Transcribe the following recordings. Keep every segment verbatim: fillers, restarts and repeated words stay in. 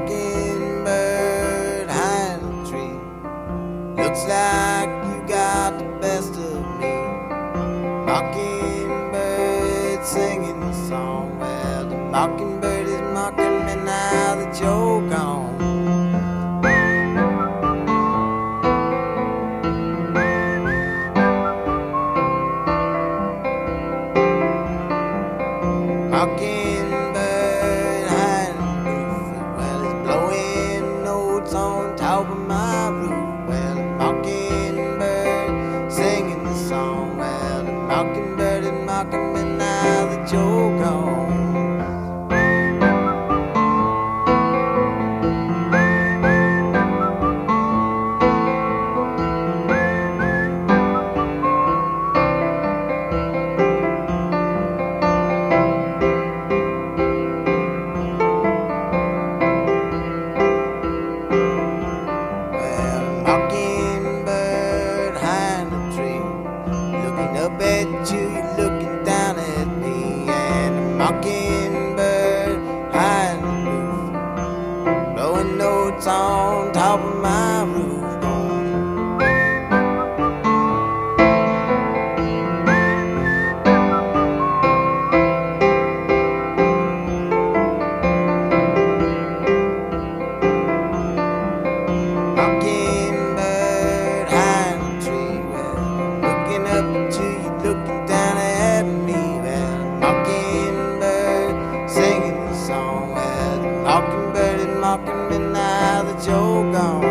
mockingbird high in the tree. Looks like you got the best of me. Mockingbird singing the song. Well, the mockingbird is mocking me now that you're gone. Mockingbird high in the roof. Well, it's blowing notes on top of my roof. Well, the mockingbird singing the song. Well, the mockingbird is mocking me now that you're gone. Mockingbird high in the tree, looking up at you, you're looking down at me. And the mockingbird high in the roof, blowing notes on top of my roof. Mockingbird high in the tree, well, looking up at you, you're looking down at me. Well, mockingbird singing the song. Well, the mockingbird is mocking me now that you're gone.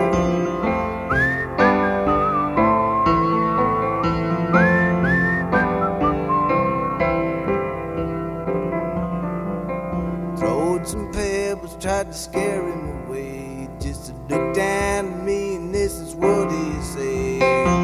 Throwed some pebbles, tried to scare him away, just to look down at me, and this is what he said.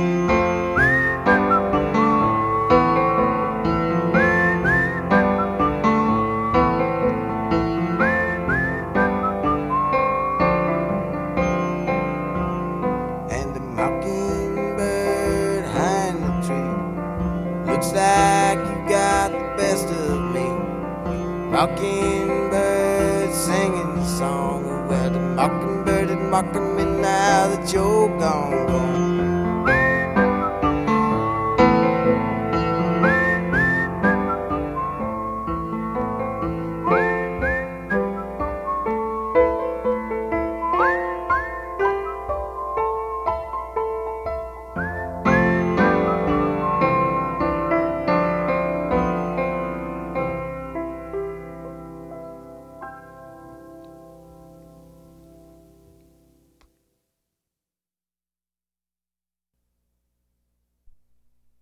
And the mockingbird high in the tree, looks like you got the best of me. Mockingbird singing the song. Well, the mockingbird is mocking me now that you're gone, gone.